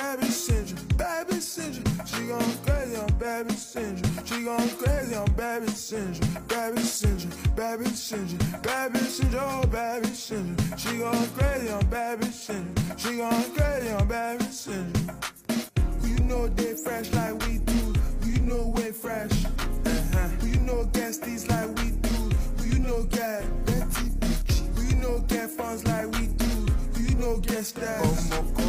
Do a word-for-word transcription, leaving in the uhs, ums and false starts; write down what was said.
baby syndrome, baby syndrome. She going crazy on baby syndrome. She going crazy on baby syndrome, baby syndrome, baby syndrome, baby syndrome, oh baby syndrome. She going crazy on baby syndrome. She going crazy on baby syndrome. Who you know they fresh like we do? Who you know we fresh? Uh-huh. Who you know get these like we do? Who you know get Betty Beach? Who you know get funds like we do? Who you know get stats? Oh,